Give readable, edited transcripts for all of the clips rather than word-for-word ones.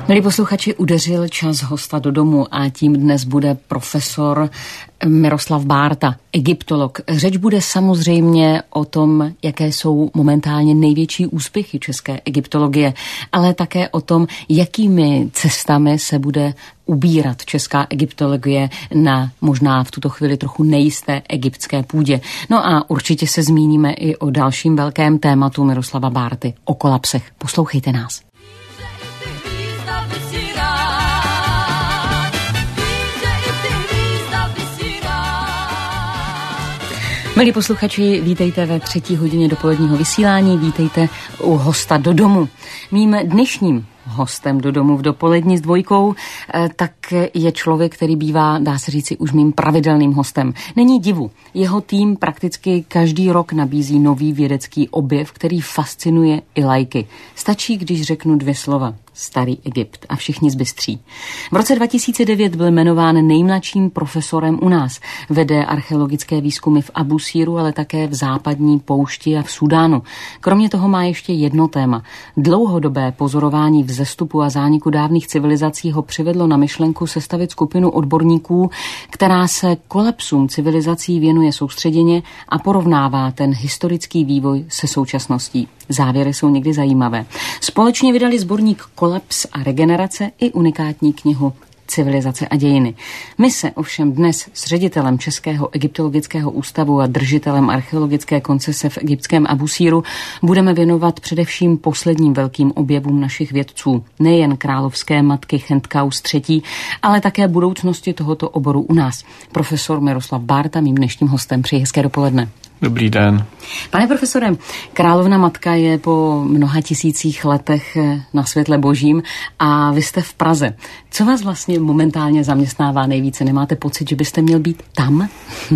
Milí posluchači, udeřil čas hosta do domu a tím dnes bude profesor Miroslav Bárta, egyptolog. Řeč bude samozřejmě o tom, jaké jsou momentálně největší úspěchy české egyptologie, ale také o tom, jakými cestami se bude ubírat česká egyptologie na možná v tuto chvíli trochu nejisté egyptské půdě. No a určitě se zmíníme i o dalším velkém tématu Miroslava Bárty, o kolapsech. Poslouchejte nás. Milí posluchači, vítejte ve 3. hodině dopoledního vysílání, vítejte u hosta do domu. Mým dnešním hostem do domu v dopolední s dvojkou, tak je člověk, který bývá, dá se říci, už mým pravidelným hostem. Není divu, jeho tým prakticky každý rok nabízí nový vědecký objev, který fascinuje i laiky. Stačí, když řeknu 2 slova. Starý Egypt a všichni zbystří. V roce 2009 byl jmenován nejmladším profesorem u nás. Vede archeologické výzkumy v Abu Síru, ale také v západní poušti a v Súdánu. Kromě toho má ještě jedno téma. Dlouhodobé pozorování vzestupu a zániku dávných civilizací ho přivedlo na myšlenku sestavit skupinu odborníků, která se kolapsům civilizací věnuje soustředěně a porovnává ten historický vývoj se současností. Závěry jsou někdy zajímavé. Společně vydali sborník Kolaps a regenerace i unikátní knihu Civilizace a dějiny. My se ovšem dnes s ředitelem Českého egyptologického ústavu a držitelem archeologické koncese v egyptském Abu Síru budeme věnovat především posledním velkým objevům našich vědců. Nejen královské matky Chentkaus III., ale také budoucnosti tohoto oboru u nás. Profesor Miroslav Bárta, mým dnešním hostem. Přeji hezké dopoledne. Dobrý den. Pane profesore, královna matka je po mnoha tisících letech na světle božím a vy jste v Praze. Co vás vlastně momentálně zaměstnává nejvíce? Nemáte pocit, že byste měl být tam?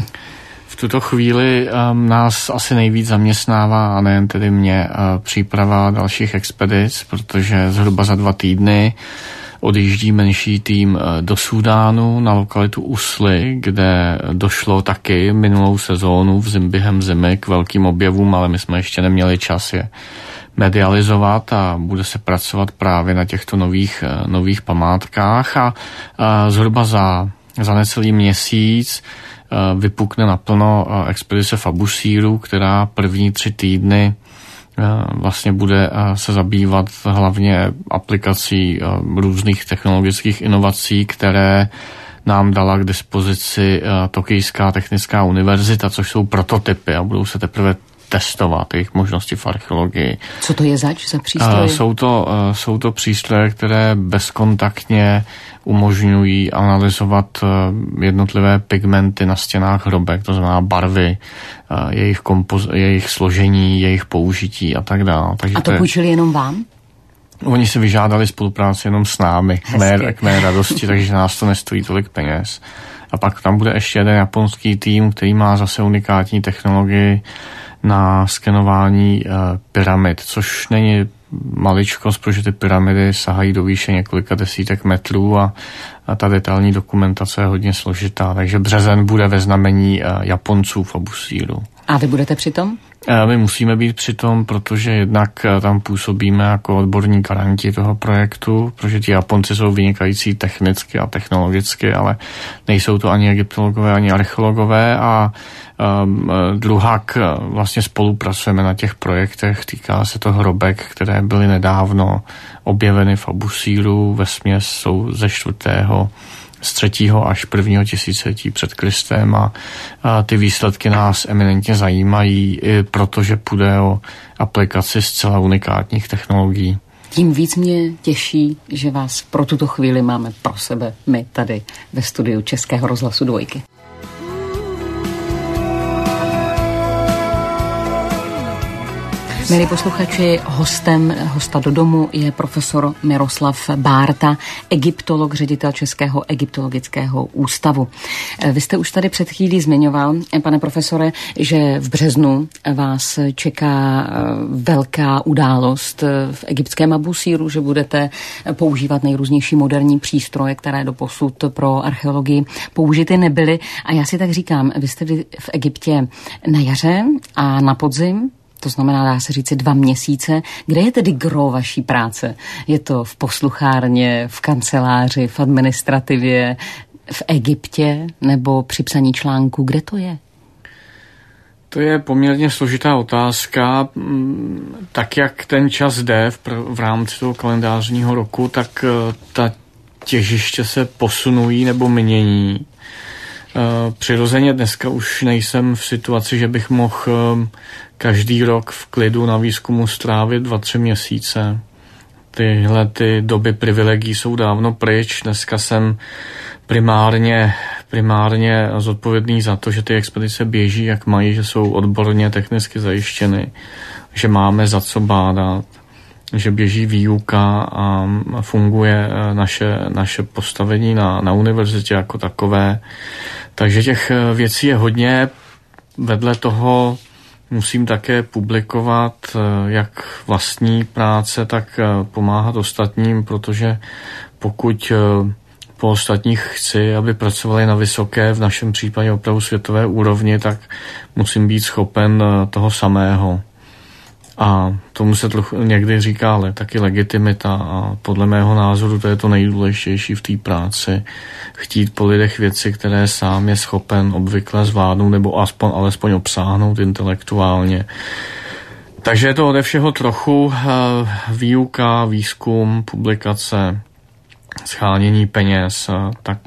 V tuto chvíli nás asi nejvíc zaměstnává, a nejen tedy mě, příprava dalších expedic, protože zhruba za 2 týdny odjíždí menší tým do Súdánu na lokalitu Usly, kde došlo taky minulou sezónu během zimy k velkým objevům, ale my jsme ještě neměli čas je medializovat a bude se pracovat právě na těchto nových památkách a zhruba za necelý měsíc vypukne naplno expedice v Abu Síru, která první 3 týdny vlastně bude se zabývat hlavně aplikací různých technologických inovací, které nám dala k dispozici Tokijská technická univerzita, což jsou prototypy a budou se teprve testovat jejich možnosti v archeologii. Co to je za přístroje? Jsou to přístroje, které bezkontaktně umožňují analyzovat jednotlivé pigmenty na stěnách hrobek, to znamená barvy, jejich složení, jejich použití a tak dále. A to půjčili jenom vám? Oni si vyžádali spolupráci jenom s námi, k mé radosti, takže nás to nestojí tolik peněz. A pak tam bude ještě jeden japonský tým, který má zase unikátní technologii na skenování pyramid, což není maličkost, protože ty pyramidy sahají do výše několika desítek metrů a ta detailní dokumentace je hodně složitá. Takže březen bude ve znamení Japonců v Abu Síru. A vy budete přitom? My musíme být přitom, protože jednak tam působíme jako odborní garanti toho projektu, protože ti Japonci jsou vynikající technicky a technologicky, ale nejsou to ani egyptologové, ani archeologové a druhak vlastně spolupracujeme na těch projektech, týká se to hrobek, které byly nedávno objeveny v Abu Síru, vesměs jsou ze 4. z 3. až 1. tisíciletí před Kristem a ty výsledky nás eminentně zajímají, i protože půjde o aplikaci zcela unikátních technologií. Tím víc mě těší, že vás pro tuto chvíli máme pro sebe my tady ve studiu Českého rozhlasu Dvojky. Milí posluchači, hosta do domu je profesor Miroslav Bárta, egyptolog, ředitel Českého egyptologického ústavu. Vy jste už tady před chvílí zmiňoval, pane profesore, že v březnu vás čeká velká událost v egyptském Abu Síru, že budete používat nejrůznější moderní přístroje, které doposud pro archeologii použity nebyly. A já si tak říkám, vy jste v Egyptě na jaře a na podzim. to znamená, dá se říci 2 měsíce. Kde je tedy gro vaší práce? Je to v posluchárně, v kanceláři, v administrativě, v Egyptě nebo při psaní článku? Kde to je? To je poměrně složitá otázka. Tak, jak ten čas jde v rámci toho kalendářního roku, tak ta těžiště se posunují nebo mění. Přirozeně dneska už nejsem v situaci, že bych mohl každý rok v klidu na výzkumu strávit 2-3 měsíce. Tyhle ty doby privilegií jsou dávno pryč. Dneska jsem primárně zodpovědný za to, že ty expedice běží, jak mají, že jsou odborně technicky zajištěny, že máme za co bádat, že běží výuka a funguje naše postavení na univerzitě jako takové. Takže těch věcí je hodně. Vedle toho musím také publikovat jak vlastní práce, tak pomáhat ostatním, protože pokud po ostatních chci, aby pracovali na vysoké, v našem případě opravdu světové úrovni, tak musím být schopen toho samého. A tomu se někdy říká, ale taky legitimita a podle mého názoru to je to nejdůležitější v té práci. Chtít po lidech věci, které sám je schopen obvykle zvládnout nebo alespoň obsáhnout intelektuálně. Takže je to ode všeho trochu výuka, výzkum, publikace, schánění peněz, tak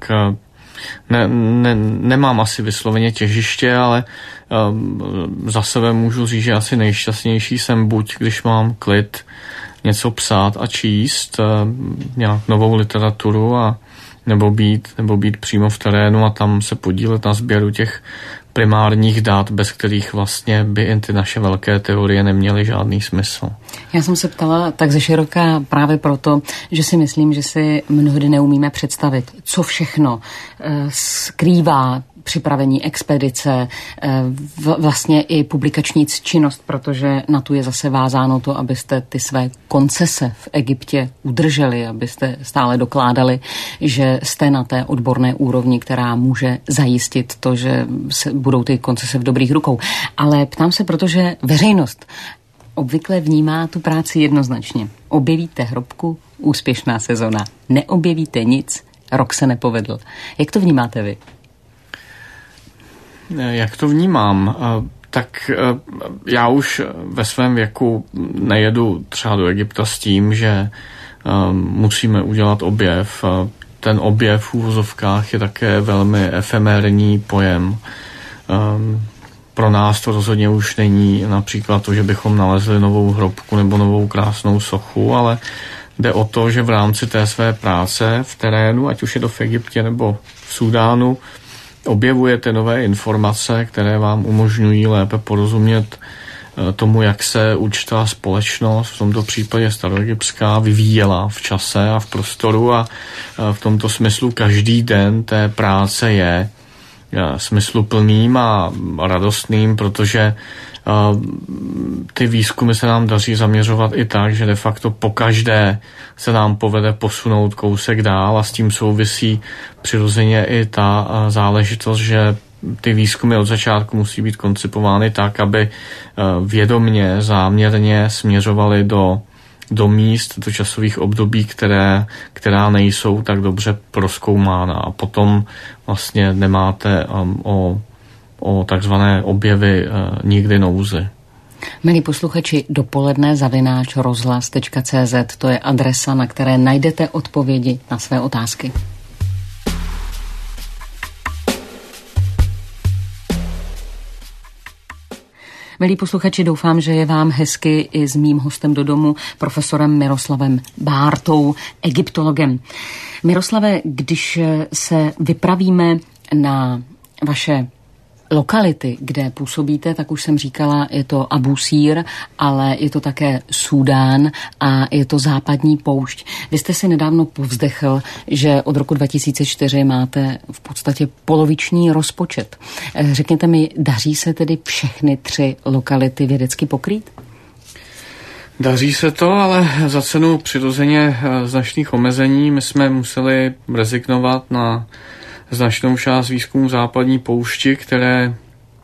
nemám asi vysloveně těžiště, ale za sebe můžu říct, že asi nejšťastnější jsem buď, když mám klid něco psát a číst, nějak novou literaturu nebo být přímo v terénu a tam se podílet na sběru těch primárních dat, bez kterých vlastně by i ty naše velké teorie neměly žádný smysl. Já jsem se ptala tak ze široka právě proto, že si myslím, že si mnohdy neumíme představit, co všechno skrývá připravení expedice, vlastně i publikační činnost, protože na tu je zase vázáno to, abyste ty své koncese v Egyptě udrželi, abyste stále dokládali, že jste na té odborné úrovni, která může zajistit to, že budou ty koncese v dobrých rukou. Ale ptám se, protože veřejnost obvykle vnímá tu práci jednoznačně. Objevíte hrobku, úspěšná sezona. Neobjevíte nic, rok se nepovedl. Jak to vnímáte vy? Jak to vnímám? Tak já už ve svém věku nejedu třeba do Egypta s tím, že musíme udělat objev. Ten objev v úvozovkách je také velmi efemérní pojem. Pro nás to rozhodně už není například to, že bychom nalezli novou hrobku nebo novou krásnou sochu, ale jde o to, že v rámci té své práce v terénu, ať už je to v Egyptě nebo v Súdánu, objevujete nové informace, které vám umožňují lépe porozumět tomu, jak se určitá společnost, v tomto případě staroegyptská, vyvíjela v čase a v prostoru a v tomto smyslu každý den té práce je smysluplným a radostným, protože ty výzkumy se nám daří zaměřovat i tak, že de facto pokaždé se nám povede posunout kousek dál a s tím souvisí přirozeně i ta záležitost, že ty výzkumy od začátku musí být koncipovány tak, aby vědomně, záměrně směřovaly do míst, do časových období, která nejsou tak dobře prozkoumána. A potom vlastně nemáte o takzvané objevy nikdy nouzy. Milí posluchači, dopoledne@rozhlas.cz, to je adresa, na které najdete odpovědi na své otázky. Milí posluchači, doufám, že je vám hezky i s mým hostem do domu, profesorem Miroslavem Bártou, egyptologem. Miroslave, když se vypravíme na vaše lokality, kde působíte, tak už jsem říkala, je to Abú Sír, ale je to také Súdán a je to západní poušť. Vy jste si nedávno povzdechl, že od roku 2004 máte v podstatě poloviční rozpočet. Řekněte mi, daří se tedy všechny 3 lokality vědecky pokrýt? Daří se to, ale za cenu přirozeně značných omezení. My jsme museli rezignovat na značnou část výzkumu západní poušti, které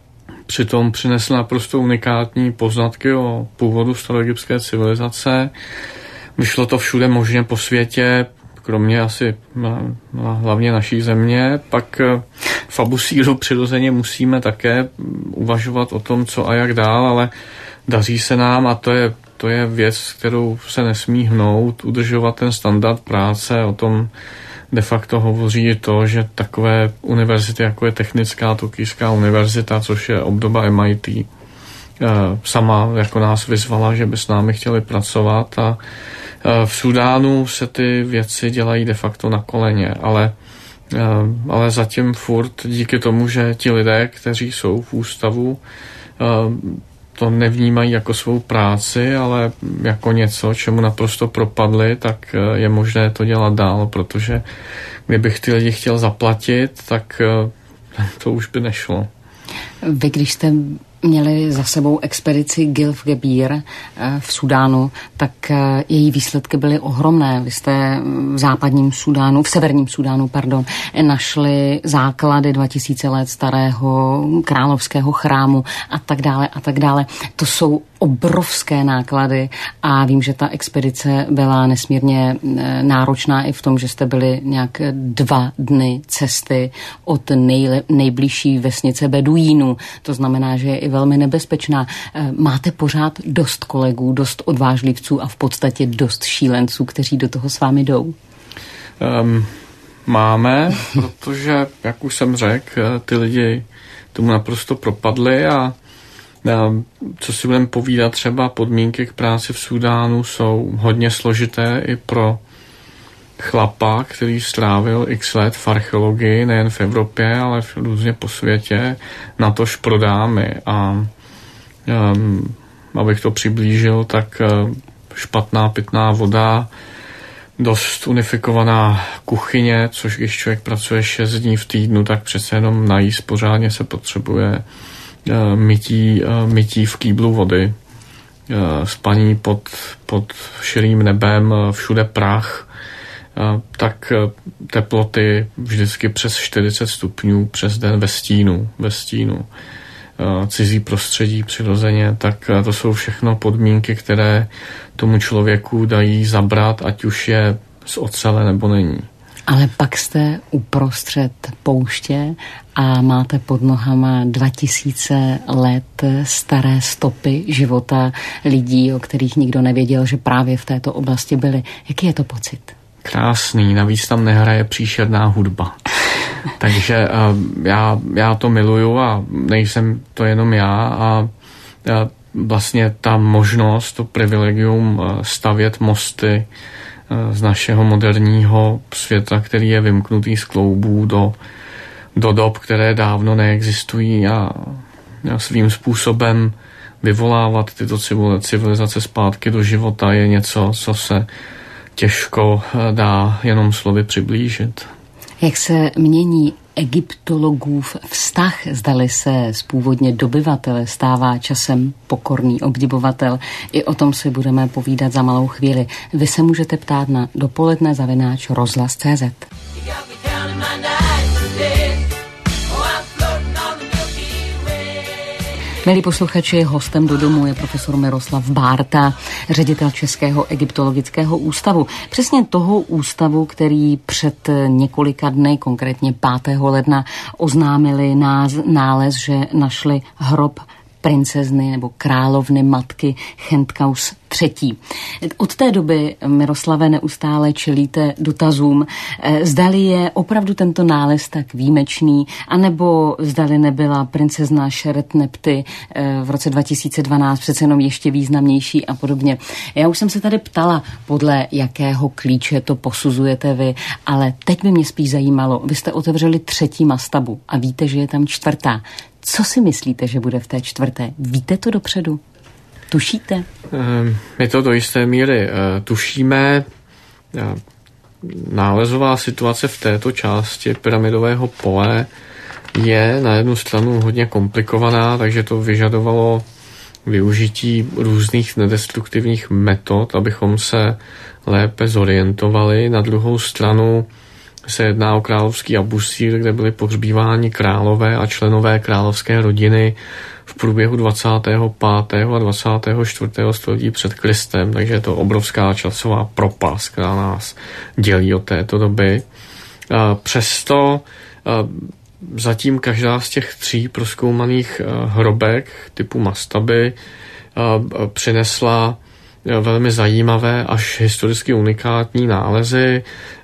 přitom přinesl naprosto unikátní poznatky o původu staroegyptské civilizace. Vyšlo to všude možně po světě, kromě asi hlavně naší země. Pak v Abusíru přirozeně musíme také uvažovat o tom, co a jak dál, ale daří se nám a to je věc, kterou se nesmí hnout, udržovat ten standard práce. O tom de facto hovoří to, že takové univerzity, jako je Technická Tokijská univerzita, což je obdoba MIT, sama jako nás vyzvala, že by s námi chtěli pracovat a v Súdánu se ty věci dělají de facto na koleně, ale zatím furt díky tomu, že ti lidé, kteří jsou v ústavu, to nevnímají jako svou práci, ale jako něco, čemu naprosto propadli, tak je možné to dělat dál, protože kdybych ty lidi chtěl zaplatit, tak to už by nešlo. Vy, když jste měli za sebou expedici Gilf Gebir v Súdánu, tak její výsledky byly ohromné. Vy jste v severním Súdánu, našli základy 2000 let starého královského chrámu a tak dále. To jsou obrovské náklady a vím, že ta expedice byla nesmírně náročná i v tom, že jste byli nějak 2 dny cesty od nejbližší vesnice Beduínů. To znamená, že je i velmi nebezpečná. Máte pořád dost kolegů, dost odvážlivců a v podstatě dost šílenců, kteří do toho s vámi jdou? Máme, protože, jak už jsem řekl, ty lidi tomu naprosto propadli a co si budeme povídat, třeba podmínky k práci v Súdánu jsou hodně složité i pro chlapa, který strávil x let v archeologii, nejen v Evropě, ale různě po světě, natož pro dámy. A abych to přiblížil, tak špatná pitná voda, dost unifikovaná kuchyně, což když člověk pracuje 6 dní v týdnu, tak přece jenom najíst pořádně se potřebuje, mytí v kýblu vody, spaní pod širým nebem, všude prach, tak teploty vždycky přes 40 stupňů přes den ve stínu. Cizí prostředí přirozeně, tak to jsou všechno podmínky, které tomu člověku dají zabrat, ať už je z ocele nebo není. Ale pak jste uprostřed pouště a máte pod nohama 2000 let staré stopy života lidí, o kterých nikdo nevěděl, že právě v této oblasti byli. Jaký je to pocit? Krásný, navíc tam nehraje příšerná hudba. Takže já to miluju a nejsem to jenom já a vlastně ta možnost, to privilegium stavět mosty z našeho moderního světa, který je vymknutý z kloubů do dob, které dávno neexistují a svým způsobem vyvolávat tyto civilizace zpátky do života je něco, co se těžko dá jenom slovy přiblížit. Jak se mění egyptologův vztah, zdali se z původně dobyvatele stává časem pokorný obdivovatel. I o tom si budeme povídat za malou chvíli. Vy se můžete ptát na dopoledne@rozhlas.cz. Milí posluchači, hostem do domu je profesor Miroslav Bárta, ředitel Českého egyptologického ústavu. Přesně toho ústavu, který před několika dny, konkrétně 5. ledna, oznámili nález, že našli hrob princezny nebo královny matky Chentkaus III. Od té doby, Miroslave, neustále čelíte dotazům, zdali je opravdu tento nález tak výjimečný, anebo zdali nebyla princezna Šeret-Nepty v roce 2012 přece jenom ještě významnější a podobně. Já už jsem se tady ptala, podle jakého klíče to posuzujete vy, ale teď by mě spíš zajímalo, vy jste otevřeli 3. mastabu a víte, že je tam 4. Co si myslíte, že bude v té 4? Víte to dopředu? Tušíte? My to do jisté míry tušíme. Nálezová situace v této části pyramidového pole je na jednu stranu hodně komplikovaná, takže to vyžadovalo využití různých nedestruktivních metod, abychom se lépe zorientovali. Na druhou stranu se jedná o královský Abusír, kde byli pohřbíváni králové a členové královské rodiny v průběhu 25. a 24. století před Kristem, takže je to obrovská časová propast, která nás dělí od této doby. Přesto zatím každá z těch 3 prozkoumaných hrobek typu mastaby přinesla velmi zajímavé až historicky unikátní nálezy.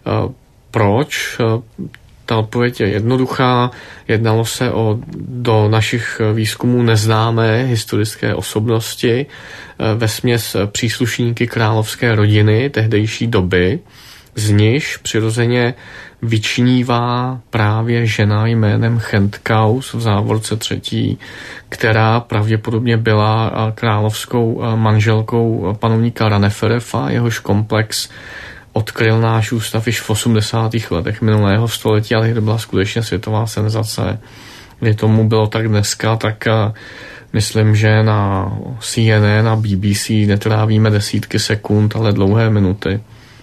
Proč? Ta odpověď je jednoduchá. Jednalo se o do našich výzkumů neznámé historické osobnosti, vesměs příslušníky královské rodiny tehdejší doby, z nichž přirozeně vyčnívá právě žena jménem Chentkaus v závorce 3., která pravděpodobně byla královskou manželkou panovníka Raneferefa, jehož komplex odkryl náš ústav již v 80. letech minulého století, ale to byla skutečně světová senzace. Kdy tomu bylo tak dneska, tak myslím, že na CNN a BBC netrávíme desítky sekund, ale dlouhé minuty.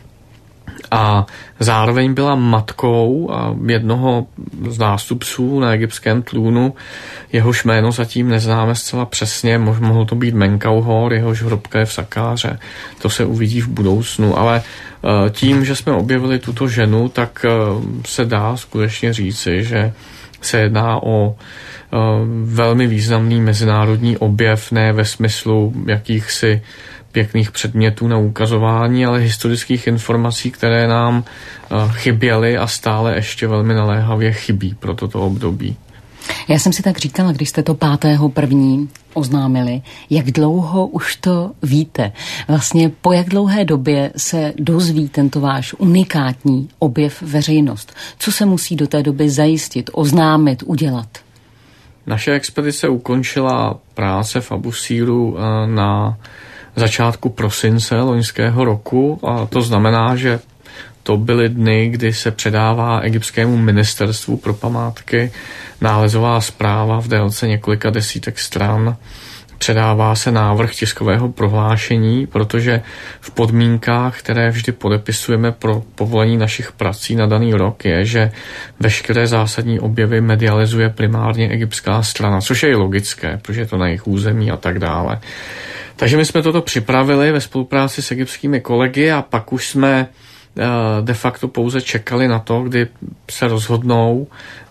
A zároveň byla matkou jednoho z nástupců na egyptském trůnu, jehož jméno zatím neznáme zcela přesně, mohl to být Menkauhor, jehož hrobka je v Sakáře. To se uvidí v budoucnu, ale tím, že jsme objevili tuto ženu, tak se dá skutečně říci, že se jedná o velmi významný mezinárodní objev, ne ve smyslu jakýchsi pěkných předmětů na ukazování, ale historických informací, které nám chyběly a stále ještě velmi naléhavě chybí pro toto období. Já jsem si tak říkala, když jste to 5.1. oznámili, jak dlouho už to víte. Vlastně po jak dlouhé době se dozví tento váš unikátní objev veřejnost? Co se musí do té doby zajistit, oznámit, udělat? Naše expedice ukončila práce v Abusíru na začátku prosince loňského roku a to znamená, že to byly dny, kdy se předává egyptskému ministerstvu pro památky nálezová zpráva v délce několika desítek stran. Předává se návrh tiskového prohlášení, protože v podmínkách, které vždy podepisujeme pro povolení našich prací na daný rok, je, že veškeré zásadní objevy medializuje primárně egyptská strana, což je i logické, protože je to na jejich území a tak dále. Takže my jsme toto připravili ve spolupráci s egyptskými kolegy a pak už jsme de facto pouze čekali na to, kdy se rozhodnou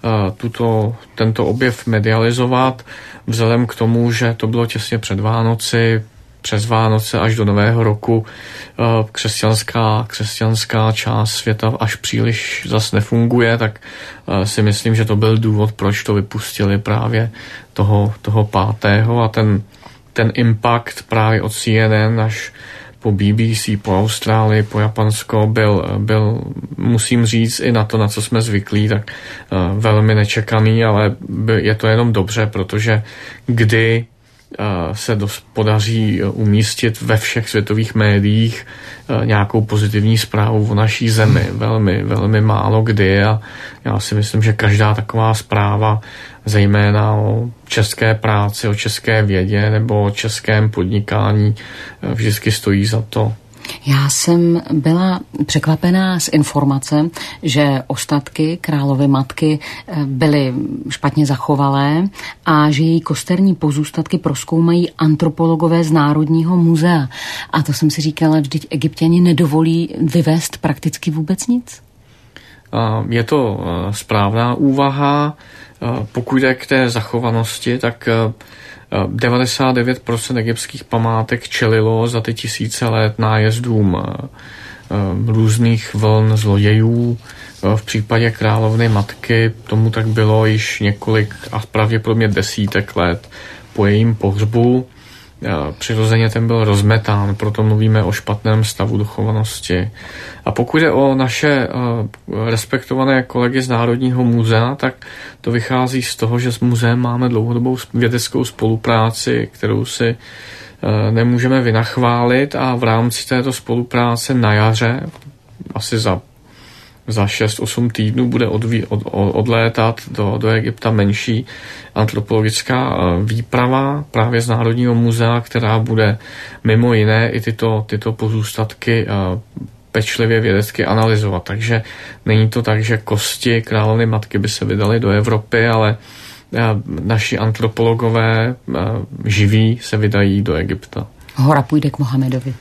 tento objev medializovat, vzhledem k tomu, že to bylo těsně před Vánoci, přes Vánoce až do Nového roku křesťanská část světa až příliš zas nefunguje, tak si myslím, že to byl důvod, proč to vypustili právě toho 5. a ten impact právě od CNN až po BBC, po Austrálii, po Japonsko byl, musím říct, i na to, na co jsme zvyklí, tak velmi nečekaný, ale je to jenom dobře, protože kdy se podaří umístit ve všech světových médiích nějakou pozitivní zprávu o naší zemi. Velmi, velmi málo kdy a já si myslím, že každá taková zpráva, zejména o české práci, o české vědě nebo o českém podnikání, vždycky stojí za to. Já jsem byla překvapená z informace, že ostatky královy matky byly špatně zachovalé a že její kosterní pozůstatky prozkoumají antropologové z Národního muzea. A to jsem si říkala, vždyť Egypťani nedovolí vyvést prakticky vůbec nic. Je to správná úvaha. Pokud jde k té zachovanosti, tak 99% egyptských památek čelilo za ty tisíce let nájezdům různých vln zlodějů. V případě královny matky tomu tak bylo již několik a pravděpodobně desítek let po jejím pohřbu. Přirozeně ten byl rozmetán, proto mluvíme o špatném stavu dochovanosti. A pokud je o naše respektované kolegy z Národního muzea, tak to vychází z toho, že s muzeem máme dlouhodobou vědeckou spolupráci, kterou si nemůžeme vynachválit a v rámci této spolupráce na jaře, asi za 6-8 týdnů bude odlétat do Egypta menší antropologická výprava právě z Národního muzea, která bude mimo jiné i tyto pozůstatky pečlivě vědecky analyzovat. Takže není to tak, že kosti královny matky by se vydaly do Evropy, ale naši antropologové živí se vydají do Egypta. Hora půjde k Mohamedovi.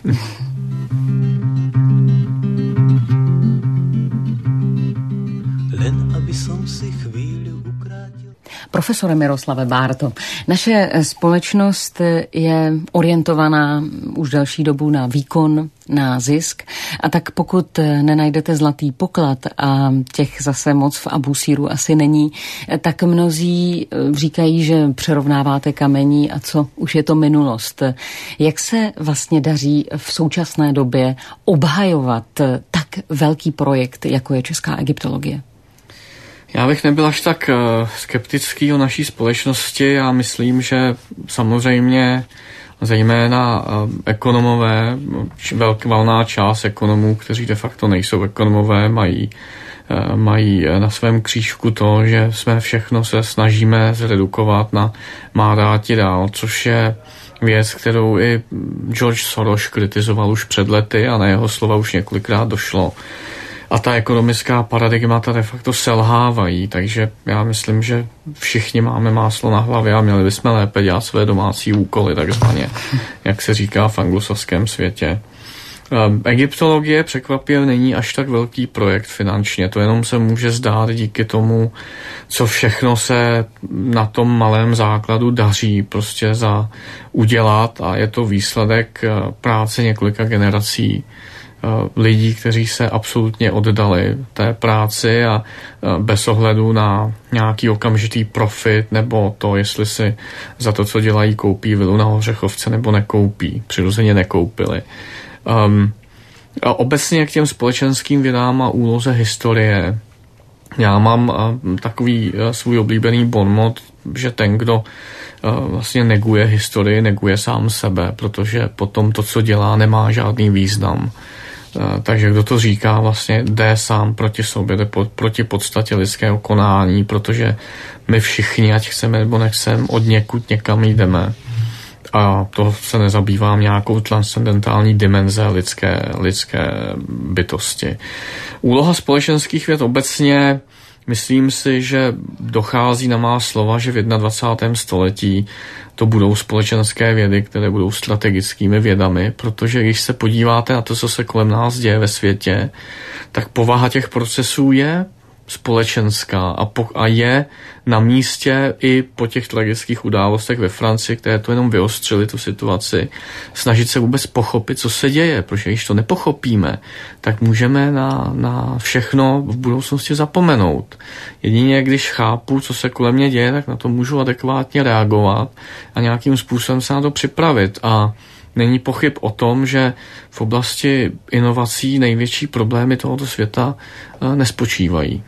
Profesore Miroslave Bárto, naše společnost je orientovaná už delší dobu na výkon, na zisk, a tak pokud nenajdete zlatý poklad, a těch zase moc v Abusíru asi není, tak mnozí říkají, že přerovnáváte kamení a co, už je to minulost. Jak se vlastně daří v současné době obhajovat tak velký projekt, jako je česká egyptologie? Já bych nebyl až tak skeptický o naší společnosti. Já myslím, že samozřejmě zejména ekonomové, valná část ekonomů, kteří de facto nejsou ekonomové, mají na svém křížku to, že jsme všechno se snažíme zredukovat na má dáti dál, což je věc, kterou i George Soros kritizoval už před lety a na jeho slova už několikrát došlo. A ta ekonomická paradigmata de facto selhávají, takže já myslím, že všichni máme máslo na hlavě a měli bychom lépe dělat své domácí úkoly, takzvaně, jak se říká v anglosaském světě. Egyptologie překvapivě není až tak velký projekt finančně, to jenom se může zdát díky tomu, co všechno se na tom malém základu daří prostě udělat, a je to výsledek práce několika generací lidí, kteří se absolutně oddali té práci a bez ohledu na nějaký okamžitý profit nebo to, jestli si za to, co dělají, koupí vilu na Hořechovce nebo nekoupí. Přirozeně nekoupili. A obecně k těm společenským vědám a úloze historie. Já mám takový svůj oblíbený bonmot, že ten, kdo vlastně neguje historii, neguje sám sebe, protože potom to, co dělá, nemá žádný význam. Takže kdo to říká, vlastně jde sám proti sobě, jde proti podstatě lidského konání, protože my všichni, ať chceme nebo nechceme, od někud někam jdeme. A to se nezabývám nějakou transcendentální dimenze lidské bytosti. Úloha společenských věd obecně, myslím si, že dochází na má slova, že v 21. století to budou společenské vědy, které budou strategickými vědami, protože když se podíváte na to, co se kolem nás děje ve světě, tak povaha těch procesů je společenská a je na místě i po těch tragických událostech ve Francii, které to jenom vyostřily tu situaci, snažit se vůbec pochopit, co se děje, protože když to nepochopíme, tak můžeme na všechno v budoucnosti zapomenout. Jedině když chápu, co se kolem mě děje, tak na to můžu adekvátně reagovat a nějakým způsobem se na to připravit. A není pochyb o tom, že v oblasti inovací největší problémy tohoto světa nespočívají.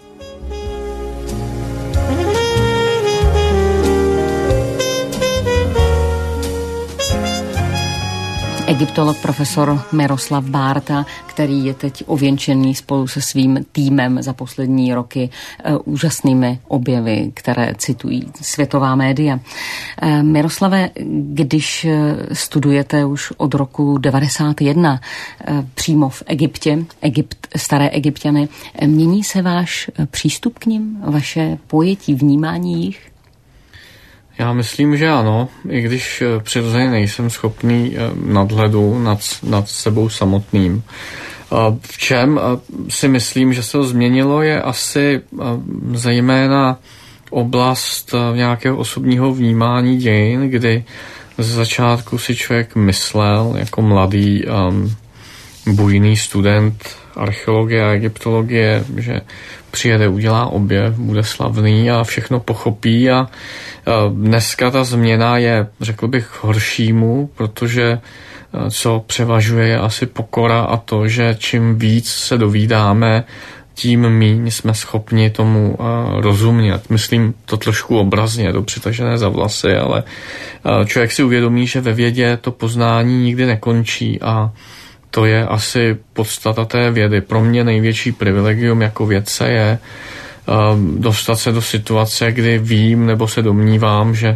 Egyptolog profesor Miroslav Bárta, který je teď ověnčený spolu se svým týmem za poslední roky úžasnými objevy, které citují světová média. Miroslave, když studujete už od roku 1991 přímo v Egyptě, staré Egypťany, mění se váš přístup k nim, vaše pojetí, vnímání jich? Já myslím, že ano, i když přirozeně nejsem schopný nadhledu nad sebou samotným. V čem si myslím, že se to změnilo, je asi zejména oblast nějakého osobního vnímání dějin, kdy ze začátku si člověk myslel jako mladý bujný student archeologie a egyptologie, že přijede, udělá objev, bude slavný a všechno pochopí, a dneska ta změna je, řekl bych, horšímu, protože co převažuje je asi pokora a to, že čím víc se dovídáme, tím míň jsme schopni tomu rozumět. Myslím to trošku obrazně, to přitažené za vlasy, ale člověk si uvědomí, že ve vědě to poznání nikdy nekončí a to je asi podstata té vědy. Pro mě největší privilegium jako vědce je dostat se do situace, kdy vím nebo se domnívám, že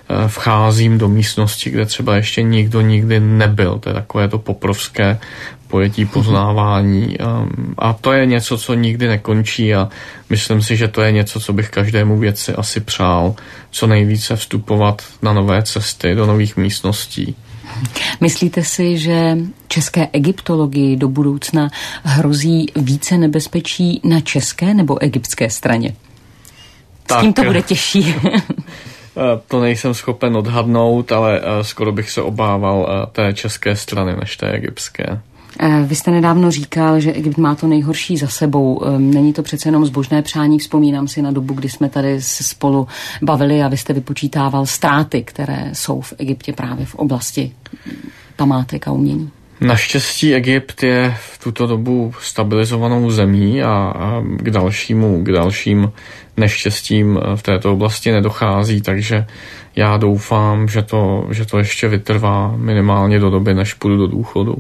vcházím do místnosti, kde třeba ještě nikdo nikdy nebyl. To je takové to poprovské pojetí poznávání. A to je něco, co nikdy nekončí a myslím si, že to je něco, co bych každému vědci asi přál. Co nejvíce vstupovat na nové cesty, do nových místností. Myslíte si, že české egyptologii do budoucna hrozí více nebezpečí na české nebo egyptské straně? S kým to bude těžší? To nejsem schopen odhadnout, ale skoro bych se obával té české strany než té egyptské. Vy jste nedávno říkal, že Egypt má to nejhorší za sebou. Není to přece jenom zbožné přání. Vzpomínám si na dobu, kdy jsme tady se spolu bavili a vy jste vypočítával ztráty, které jsou v Egyptě právě v oblasti památek a umění. Naštěstí Egypt je v tuto dobu stabilizovanou zemí a k dalším neštěstím v této oblasti nedochází, takže já doufám, že to ještě vytrvá minimálně do doby, než půjdu do důchodu.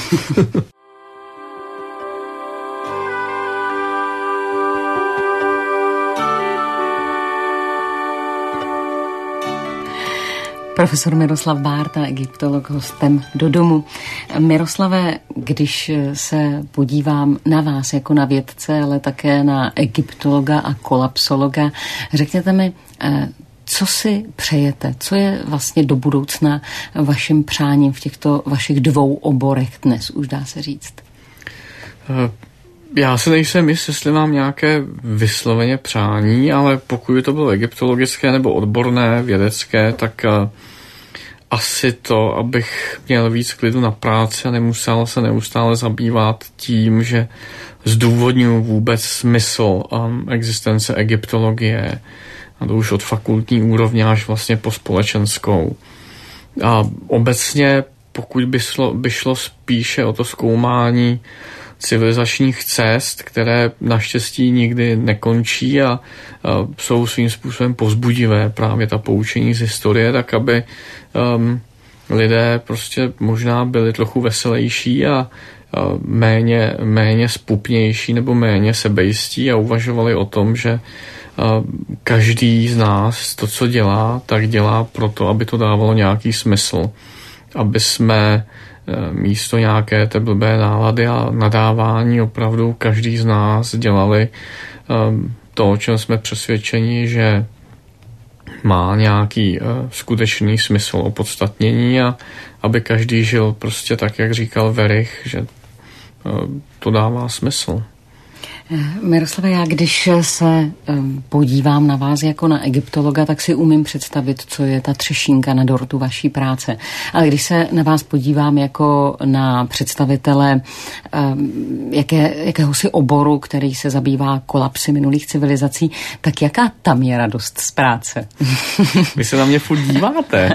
Profesor Miroslav Bárta, egyptolog, hostem do domu. Miroslave, když se podívám na vás jako na vědce, ale také na egyptologa a kolapsologa, řekněte mi, co si přejete? Co je vlastně do budoucna vaším přáním v těchto vašich dvou oborech dnes, už dá se říct? Já si nejsem jist, jestli mám nějaké vysloveně přání, ale pokud to bylo egyptologické nebo odborné, vědecké, tak asi to, abych měl víc klidu na práci a nemusel se neustále zabývat tím, že zdůvodňuji vůbec smysl existence egyptologie, a to už od fakultní úrovně až vlastně po společenskou. A obecně, pokud by šlo spíše o to zkoumání civilizačních cest, které naštěstí nikdy nekončí a jsou svým způsobem povzbudivé, právě ta poučení z historie, tak aby lidé prostě možná byli trochu veselější a méně spupnější nebo méně sebejistí a uvažovali o tom, že každý z nás to, co dělá, tak dělá proto, aby to dávalo nějaký smysl, aby jsme místo nějaké té blbé nálady a nadávání opravdu každý z nás dělali to, o čem jsme přesvědčeni, že má nějaký skutečný smysl, opodstatnění a aby každý žil prostě tak, jak říkal Verich, že to dává smysl. Miroslave, já když se podívám na vás jako na egyptologa, tak si umím představit, co je ta třešínka na dortu vaší práce. Ale když se na vás podívám jako na představitele jakéhosi oboru, který se zabývá kolapsy minulých civilizací, tak jaká tam je radost z práce? Vy se na mě furt díváte.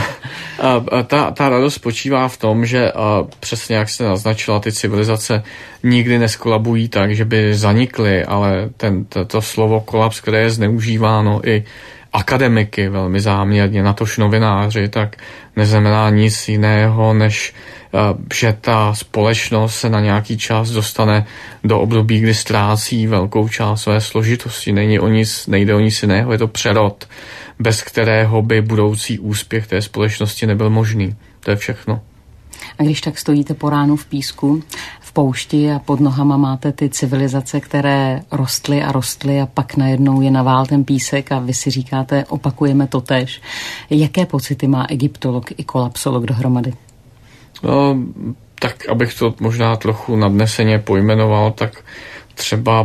Ta radost spočívá v tom, že přesně jak jste naznačila, ty civilizace nikdy neskolabují tak, že by zanikly, ale to slovo kolaps, které je zneužíváno i akademiky velmi záměrně, natož novináři, tak neznamená nic jiného, než že ta společnost se na nějaký čas dostane do období, kdy ztrácí velkou část své složitosti. Nejde o nic jiného, je to přerod, bez kterého by budoucí úspěch té společnosti nebyl možný. To je všechno. A když tak stojíte po ránu v písku, v poušti a pod nohama máte ty civilizace, které rostly a pak najednou je navál ten písek a vy si říkáte, opakujeme to též. Jaké pocity má egyptolog i kolapsolog dohromady? No, tak abych to možná trochu nadneseně pojmenoval, tak třeba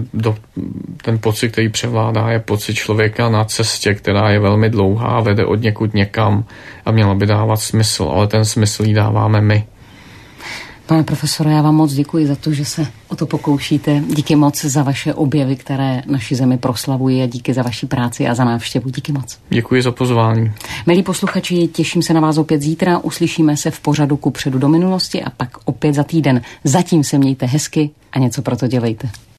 ten pocit, který převládá, je pocit člověka na cestě, která je velmi dlouhá, vede od někud někam a měla by dávat smysl, ale ten smysl jí dáváme my. Pane profesore, já vám moc děkuji za to, že se o to pokoušíte. Díky moc za vaše objevy, které naši zemi proslavují a díky za vaši práci a za návštěvu. Díky moc. Děkuji za pozvání. Milí posluchači, těším se na vás opět zítra. Uslyšíme se v pořadu Kupředu do minulosti a pak opět za týden. Zatím se mějte hezky a něco pro to dělejte.